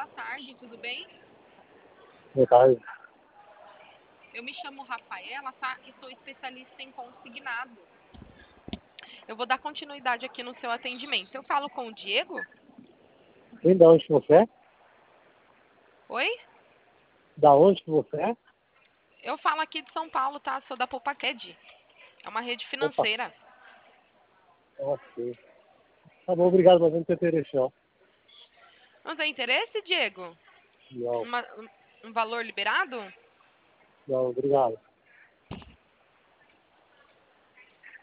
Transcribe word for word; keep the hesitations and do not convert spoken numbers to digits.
boa tarde, tudo bem? Boa tarde. Eu me chamo Rafaela, tá? E sou especialista em consignado. Eu vou dar continuidade aqui no seu atendimento. Eu falo com o Diego? Quem da onde que você é? Oi? Da onde que você é? Eu falo aqui de São Paulo, tá? Sou da Poupaqued. É uma rede Opa, financeira. ok. Tá bom, obrigado, mas não tem interesse não. Não tem interesse, Diego? Não, Uma- um valor liberado? não, obrigado.